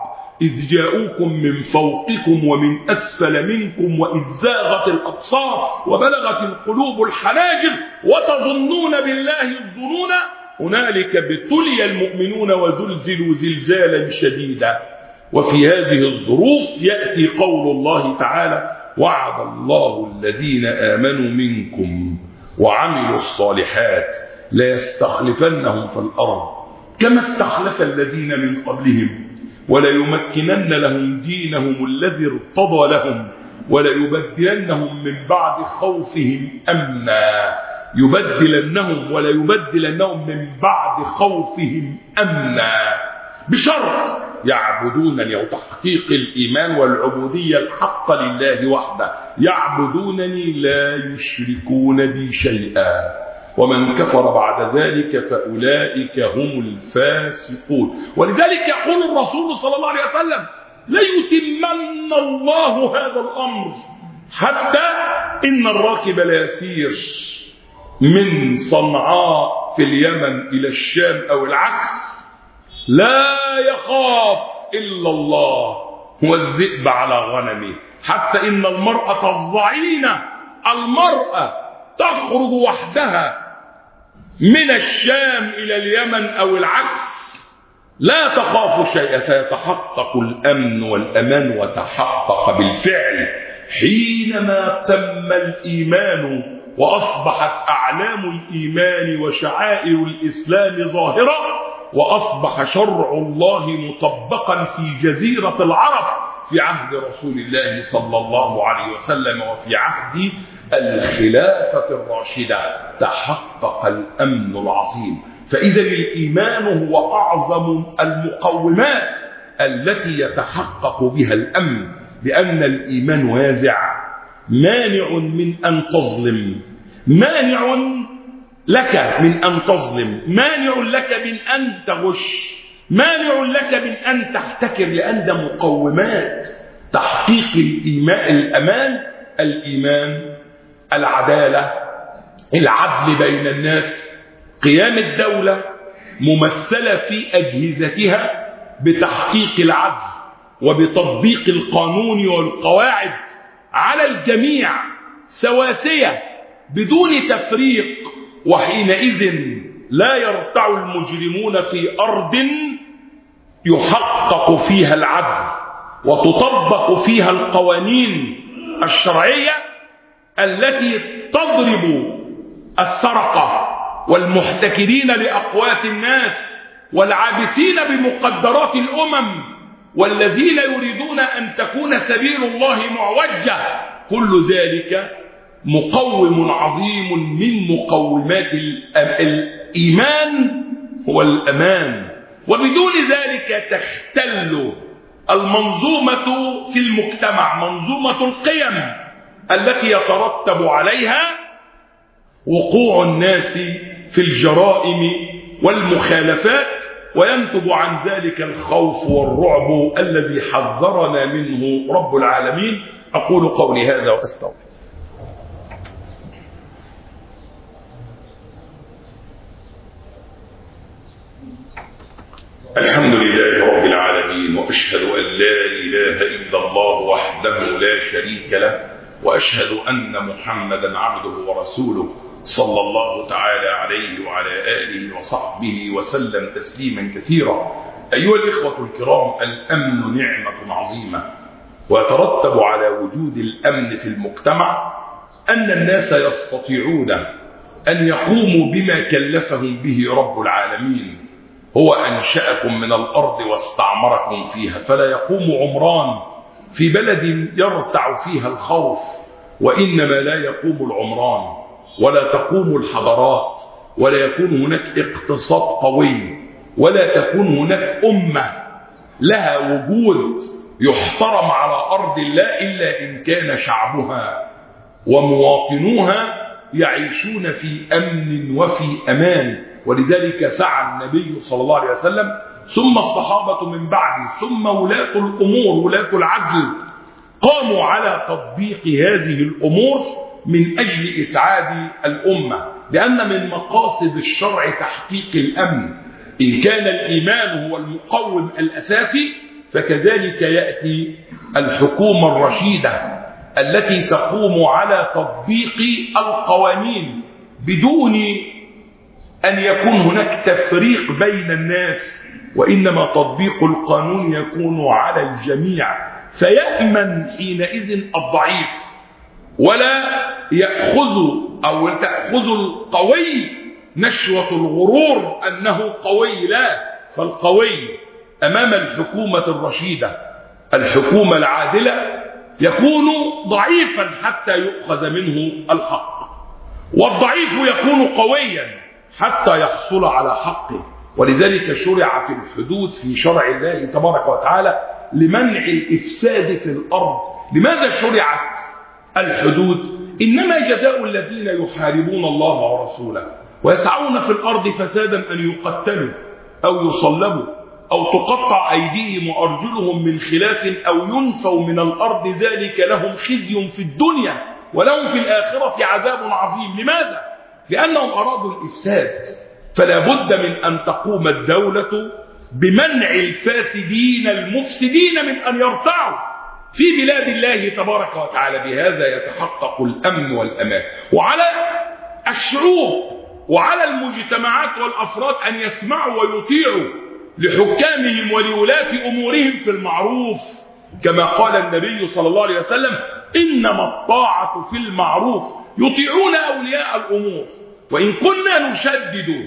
إذ جاءوكم من فوقكم ومن أسفل منكم وإذ زاغت الأبصار وبلغت القلوب الحناجر وتظنون بالله الظنون هنالك ابتلي المؤمنون وزلزلوا زلزالا شديدا. وفي هذه الظروف يأتي قول الله تعالى: وعد الله الذين آمنوا منكم وعملوا الصالحات ليستخلفنهم في الأرض كما استخلف الذين من قبلهم وليمكنن لهم دينهم الذي ارتضى لهم وليبدلنهم من بعد خوفهم أمنا يبدلنهم وليبدلنهم من بعد خوفهم أمنا بشرط يعبدونني، وتحقيق الإيمان والعبودية الحق لله وحده، يعبدونني لا يشركون بي شيئا، ومن كفر بعد ذلك فأولئك هم الفاسقون. ولذلك يقول الرسول صلى الله عليه وسلم: ليتمن الله هذا الأمر حتى إن الراكب لا يسير من صنعاء في اليمن إلى الشام أو العكس لا يخاف إلا الله والذئب على غنمه، حتى إن المرأة الضعينة المرأة تخرج وحدها من الشام إلى اليمن أو العكس لا تخاف شيئا، سيتحقق الأمن والأمان، وتحقق بالفعل حينما تم الإيمان وأصبحت أعلام الإيمان وشعائر الإسلام ظاهرة، وأصبح شرع الله مطبقا في جزيرة العرب في عهد رسول الله صلى الله عليه وسلم وفي عهد الخلافة الراشدة. تحقق الأمن العظيم. فإذا الإيمان هو أعظم المقومات التي يتحقق بها الأمن، لأن الإيمان وازع مانع من أن تظلم، مانع لك من أن تظلم، مانع لك من أن تغش، مانع لك من أن تحتكر، لأن ده مقومات تحقيق الإيمان. الأمان الإيمان، العدالة، العدل بين الناس، قيام الدولة ممثلة في أجهزتها بتحقيق العدل وبتطبيق القانون والقواعد على الجميع سواسية بدون تفريق، وحينئذ لا يرتع المجرمون في أرض يحقق فيها العدل وتطبق فيها القوانين الشرعية التي تضرب السرقة والمحتكرين لأقوات الناس والعابثين بمقدرات الأمم والذين يريدون أن تكون سبيل الله معوجة. كل ذلك مقوم عظيم من مقومات الإيمان هو الأمان، وبدون ذلك تختل المنظومة في المجتمع، منظومة القيم التي يترتب عليها وقوع الناس في الجرائم والمخالفات، وينتج عن ذلك الخوف والرعب الذي حذرنا منه رب العالمين. أقول قولي هذا وأستغفر. الحمد لله رب العالمين، وأشهد أن لا إله إلا الله وحده لا شريك له، وأشهد أن محمدا عبده ورسوله صلى الله تعالى عليه وعلى آله وصحبه وسلم تسليما كثيرا. أيها الإخوة الكرام، الأمن نعمة عظيمة، ويترتب على وجود الأمن في المجتمع أن الناس يستطيعون أن يقوموا بما كلفهم به رب العالمين. هو أنشأكم من الأرض واستعمركم فيها، فلا يقوم عمران في بلد يرتع فيها الخوف، وإنما لا يقوم العمران ولا تقوم الحضارات ولا يكون هناك اقتصاد قوي ولا تكون هناك أمة لها وجود يحترم على أرض الله إلا إن كان شعبها ومواطنوها يعيشون في أمن وفي أمان. ولذلك سعى النبي صلى الله عليه وسلم ثم الصحابة من بعده ثم ولاة الأمور ولاة العدل قاموا على تطبيق هذه الأمور من أجل إسعاد الأمة، لأن من مقاصد الشرع تحقيق الأمن. إن كان الإيمان هو المقوم الأساسي، فكذلك يأتي الحكومة الرشيدة التي تقوم على تطبيق القوانين بدون أن يكون هناك تفريق بين الناس، وإنما تطبيق القانون يكون على الجميع، فيأمن حينئذ الضعيف، ولا يأخذ أو تأخذ القوي نشوة الغرور أنه قوي، لا، فالقوي أمام الحكومة الرشيدة الحكومة العادلة يكون ضعيفا حتى يؤخذ منه الحق، والضعيف يكون قويا حتى يحصل على حقه. ولذلك شرعت الحدود في شرع الله تبارك وتعالى لمنع الإفساد في الأرض. لماذا شرعت الحدود؟ إنما جزاء الذين يحاربون الله ورسوله ويسعون في الأرض فسادا أن يقتلوا أو يصلبوا أو تقطع أيديهم وأرجلهم من خلاف أو ينفوا من الأرض، ذلك لهم خزي في الدنيا ولهم في الآخرة عذاب عظيم. لماذا؟ لأنهم أرادوا الإفساد، فلا بد من أن تقوم الدولة بمنع الفاسدين المفسدين من أن يرتعوا في بلاد الله تبارك وتعالى. بهذا يتحقق الأمن والأمان، وعلى الشعوب وعلى المجتمعات والأفراد أن يسمعوا ويطيعوا لحكامهم ولولاة أمورهم في المعروف، كما قال النبي صلى الله عليه وسلم: إنما الطاعة في المعروف. يطيعون أولياء الأمور، وإن كنا نشدد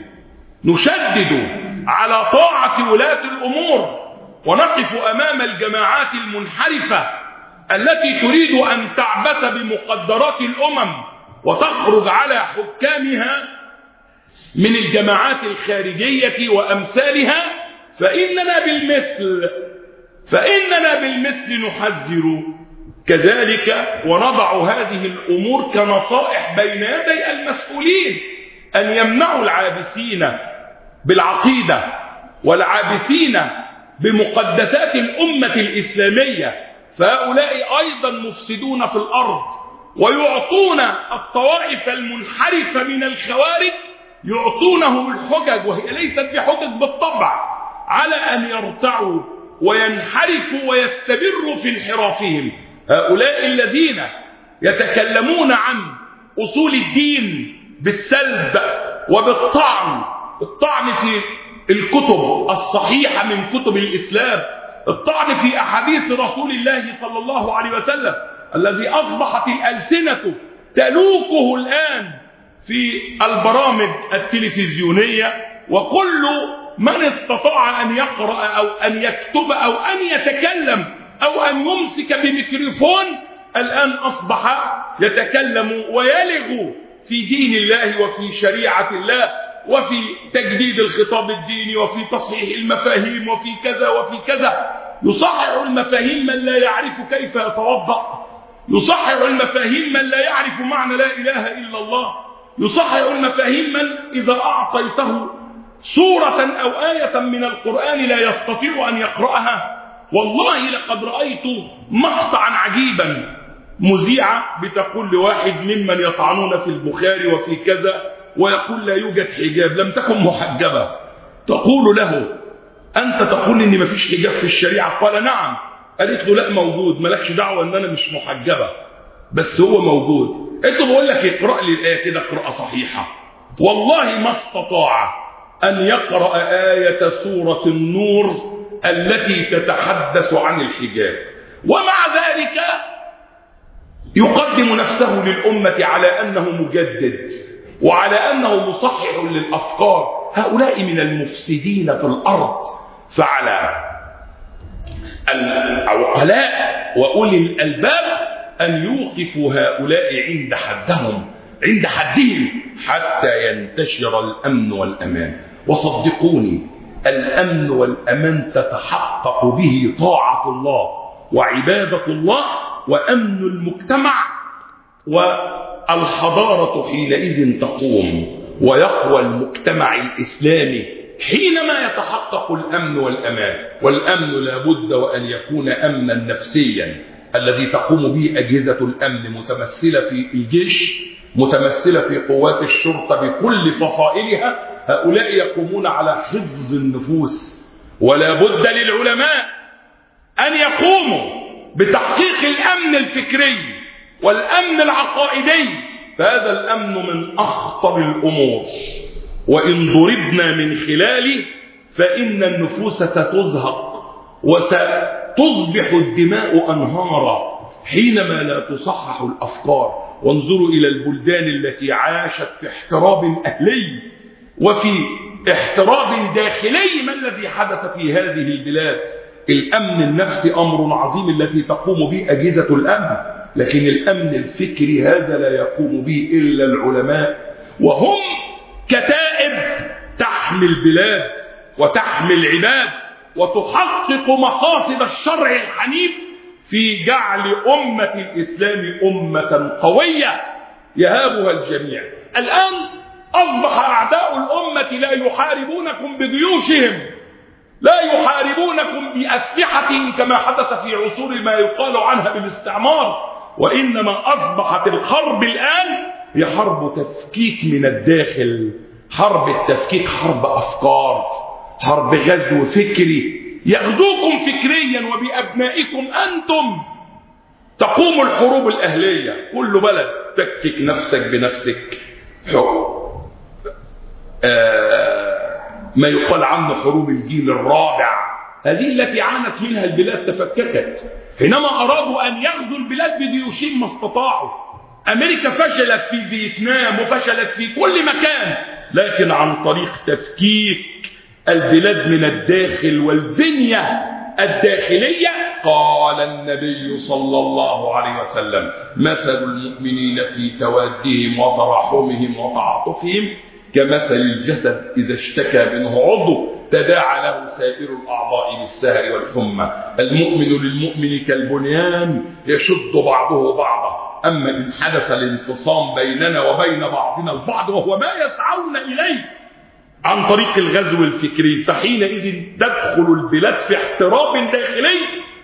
نشدد على طاعة ولاة الأمور ونقف أمام الجماعات المنحرفة التي تريد أن تعبث بمقدرات الأمم وتخرج على حكامها من الجماعات الخارجية وأمثالها، فإننا بالمثل فإننا بالمثل نحذر كذلك ونضع هذه الأمور كنصائح بين يدي المسؤولين، أن يمنعوا العابثين بالعقيدة والعابثين بمقدسات الأمة الإسلامية، فهؤلاء أيضا مفسدون في الأرض، ويعطون الطوائف المنحرفة من الخوارج يعطونهم الحجج، وهي ليست بحجج بالطبع، على أن يرتعوا وينحرفوا ويستمروا في انحرافهم. هؤلاء الذين يتكلمون عن أصول الدين بالسلب وبالطعن، الطعن في الكتب الصحيحة من كتب الإسلام، الطعن في أحاديث رسول الله صلى الله عليه وسلم الذي أصبحت الألسنة تلوكه الآن في البرامج التلفزيونية، وكل من استطاع أن يقرأ أو أن يكتب أو أن يتكلم أو أن يمسك بميكروفون الآن أصبح يتكلم ويلغ في دين الله وفي شريعة الله وفي تجديد الخطاب الديني وفي تصحيح المفاهيم وفي كذا وفي كذا. يصحح المفاهيم من لا يعرف كيف يتوضأ، يصحح المفاهيم من لا يعرف معنى لا إله إلا الله، يصحح المفاهيم من إذا أعطيته سورة أو آية من القرآن لا يستطيع أن يقرأها. والله لقد رأيت مقطعا عجيبا، مذيعة بتقول لواحد ممن يطعنون في البخاري وفي كذا ويقول لا يوجد حجاب، لم تكن محجبة، تقول له: أنت تقول إن ما فيش حجاب في الشريعة؟ قال: نعم. قالت له: لا موجود، مالكش دعوة إن أنا مش محجبة، بس هو موجود. أنت بقول لك اقرأ لي الآية كده قراءة صحيحة. والله ما استطاع أن يقرأ آية سورة النور التي تتحدث عن الحجاب، ومع ذلك يقدم نفسه للأمة على أنه مجدد وعلى أنه مصحح للأفكار. هؤلاء من المفسدين في الأرض، فعلى العقلاء وأولي الألباب أن يوقفوا هؤلاء عند حدهم عند حدهم حتى ينتشر الأمن والأمان. وصدقوني، الأمن والأمان تتحقق به طاعة الله وعبادة الله وأمن المجتمع، والحضارة حينئذ تقوم ويقوى المجتمع الإسلامي حينما يتحقق الأمن والأمان. والأمن لا بد وأن يكون أمنا نفسيا الذي تقوم به أجهزة الأمن، متمثلة في الجيش، متمثلة في قوات الشرطة بكل فصائلها. هؤلاء يقومون على حفظ النفوس، ولا بد للعلماء أن يقوموا بتحقيق الأمن الفكري والأمن العقائدي، فهذا الأمن من أخطر الأمور، وإن ضربنا من خلاله فإن النفوس ستزهق وستصبح الدماء أنهارا حينما لا تصحح الأفكار. وانظروا إلى البلدان التي عاشت في احتراب أهلي وفي احتراب داخلي. ما الذي حدث في هذه البلاد؟ الأمن النفسي أمر عظيم التي تقوم به أجهزة الأمن، لكن الأمن الفكري هذا لا يقوم به إلا العلماء، وهم كتائب تحمي البلاد وتحمي العباد وتحقق مقاصد الشرع الحنيف في جعل أمة الإسلام أمة قوية يهابها الجميع. الآن أصبح أعداء الأمة لا يحاربونكم بجيوشهم، لا يحاربونكم بأسلحتهم كما حدث في عصور ما يقال عنها بالاستعمار، وإنما أصبحت الحرب الآن هي حرب تفكيك من الداخل. حرب التفكيك حرب أفكار، حرب غزو فكري يغزوكم فكريا وبأبنائكم أنتم. تقوم الحروب الأهلية، كل بلد تفكك نفسك بنفسك. آه ما يقال عنه حروب الجيل الرابع، هذه التي عانت منها البلاد تفككت. حينما أرادوا أن يغزوا البلاد بجيوشهم ما استطاعوا. أمريكا فشلت في فيتنام وفشلت في كل مكان، لكن عن طريق تفكيك البلاد من الداخل والبنية الداخلية. قال النبي صلى الله عليه وسلم: مثل المؤمنين في توادهم وتراحمهم وتعاطفهم كمثل الجسد إذا اشتكى منه عضو تداعى له سائر الأعضاء بالسهر والحمى. المؤمن للمؤمن كالبنيان يشد بعضه بعضا. أما إن حدث الانفصام بيننا وبين بعضنا البعض وهو ما يسعون إليه عن طريق الغزو الفكري، فحينئذ تدخل البلاد في احتراب داخلي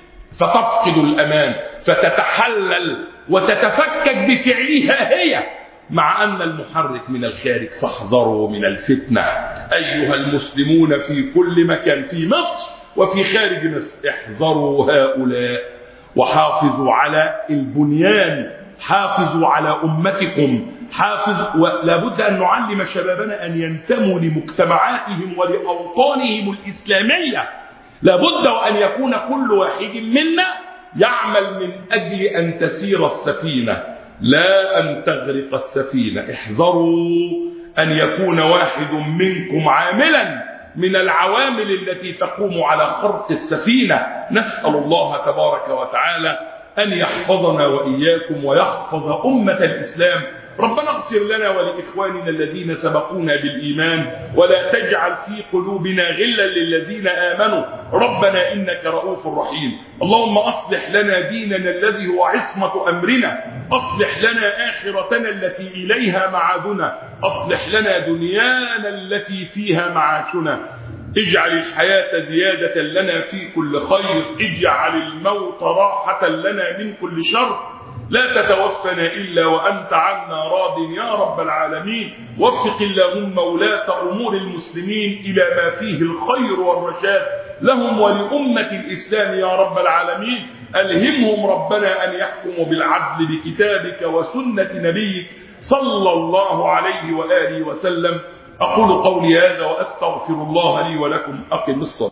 فتفقد الأمان، فتتحلل وتتفكك بفعلها هي، مع أن المحرك من الخارج. فاحذروا من الفتنة أيها المسلمون في كل مكان، في مصر وفي خارج مصر. احذروا هؤلاء وحافظوا على البنيان، حافظوا على أمتكم، حافظ. ولا بد أن نعلم شبابنا أن ينتموا لمجتمعاتهم ولأوطانهم الإسلامية. لا بد وأن يكون كل واحد منا يعمل من أجل أن تسير السفينة لا أن تغرق السفينة. احذروا أن يكون واحد منكم عاملا من العوامل التي تقوم على خرق السفينة. نسأل الله تبارك وتعالى أن يحفظنا وإياكم ويحفظ أمة الإسلام. ربنا اغفر لنا ولإخواننا الذين سبقونا بالإيمان، ولا تجعل في قلوبنا غلا للذين آمنوا ربنا إنك رؤوف رحيم. اللهم أصلح لنا ديننا الذي هو عصمة أمرنا، أصلح لنا آخرتنا التي إليها معادنا، أصلح لنا دنيانا التي فيها معاشنا. اجعل الحياة زيادة لنا في كل خير، اجعل الموت راحة لنا من كل شر. لا تتوفنا إلا وأنت عنا راض يا رب العالمين. وفق اللهم ولاة أمور المسلمين إلى ما فيه الخير والرشاد لهم ولأمة الإسلام يا رب العالمين. ألهمهم ربنا أن يحكموا بالعدل بكتابك وسنة نبيك صلى الله عليه وآله وسلم. أقول قولي هذا وأستغفر الله لي ولكم. أقم الصلاة.